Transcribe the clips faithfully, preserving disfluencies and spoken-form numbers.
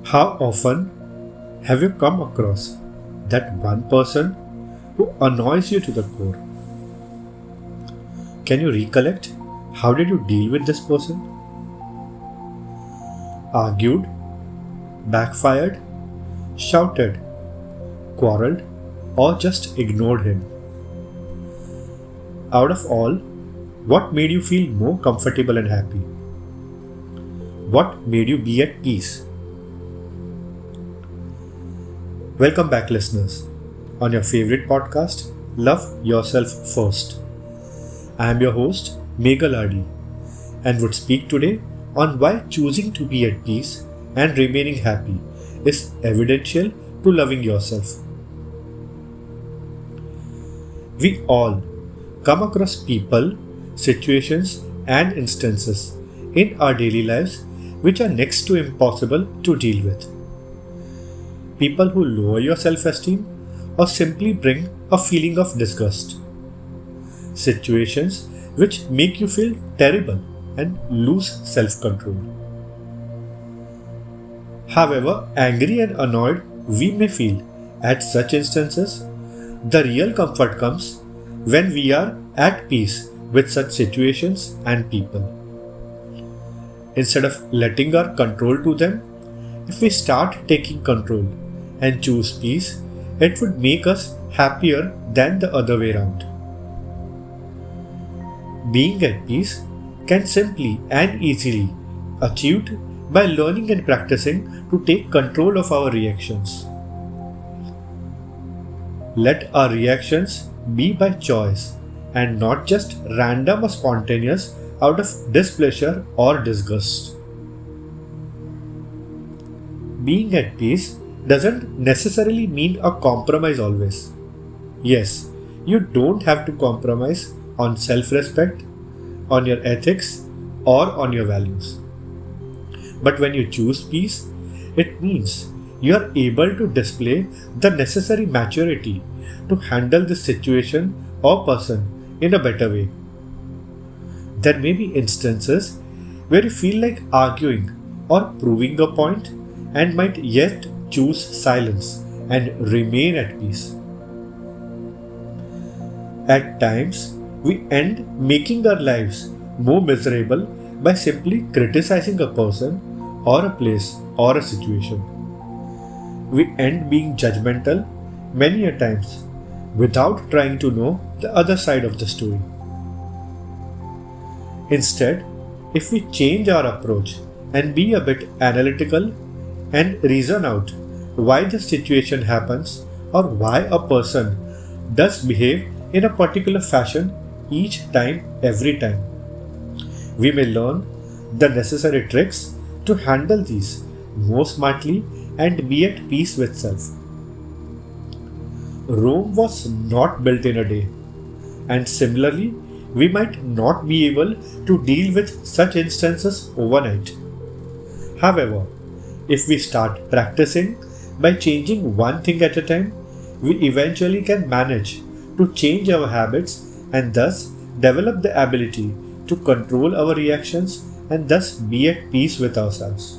How often have you come across that one person who annoys you to the core? Can you recollect how did you deal with this person? Argued, backfired, shouted, quarreled, or just ignored him? Out of all, what made you feel more comfortable and happy? What made you be at peace? Welcome back, listeners, on your favorite podcast, Love Yourself First. I am your host, Megha Ladi, and would speak today on why choosing to be at peace and remaining happy is evidential to loving yourself. We all come across people, situations, and instances in our daily lives which are next to impossible to deal with. People who lower your self-esteem or simply bring a feeling of disgust. Situations which make you feel terrible and lose self-control. However angry and annoyed we may feel at such instances, the real comfort comes when we are at peace with such situations and people. Instead of letting our control to them, if we start taking control and choose peace, it would make us happier than the other way around. Being at peace can simply and easily achieved by learning and practicing to take control of our reactions. Let our reactions be by choice and not just random or spontaneous out of displeasure or disgust. Being at peace doesn't necessarily mean a compromise always. Yes, you don't have to compromise on self-respect, on your ethics, or on your values. But when you choose peace, it means you are able to display the necessary maturity to handle the situation or person in a better way. There may be instances where you feel like arguing or proving a point and might yet choose silence and remain at peace. At times, we end making our lives more miserable by simply criticizing a person or a place or a situation. We end being judgmental many a times without trying to know the other side of the story. Instead, if we change our approach and be a bit analytical and reason out why the situation happens or why a person does behave in a particular fashion each time, every time, we may learn the necessary tricks to handle these more smartly and be at peace with self. Rome was not built in a day, and similarly, we might not be able to deal with such instances overnight. However, if we start practicing by changing one thing at a time, we eventually can manage to change our habits and thus develop the ability to control our reactions and thus be at peace with ourselves.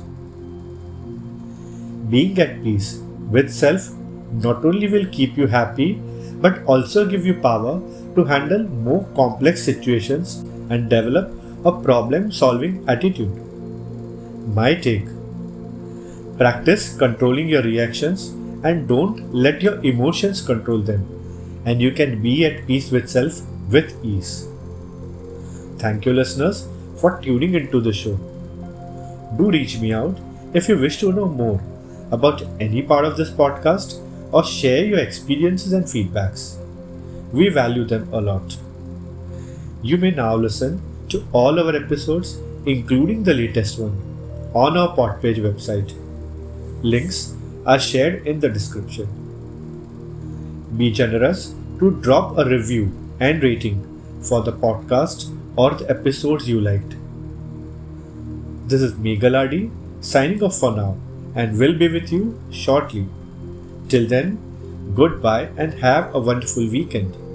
Being at peace with self not only will keep you happy but also give you power to handle more complex situations and develop a problem-solving attitude. My take: practice controlling your reactions and don't let your emotions control them, and you can be at peace with self with ease. Thank you, listeners, for tuning into the show. Do reach me out if you wish to know more about any part of this podcast or share your experiences and feedbacks. We value them a lot. You may now listen to all our episodes, including the latest one, on our Podpage website. Links are shared in the description. Be generous to drop a review and rating for the podcast or the episodes you liked. This is Megha Ladi signing off for now and will be with you shortly. Till then, goodbye and have a wonderful weekend.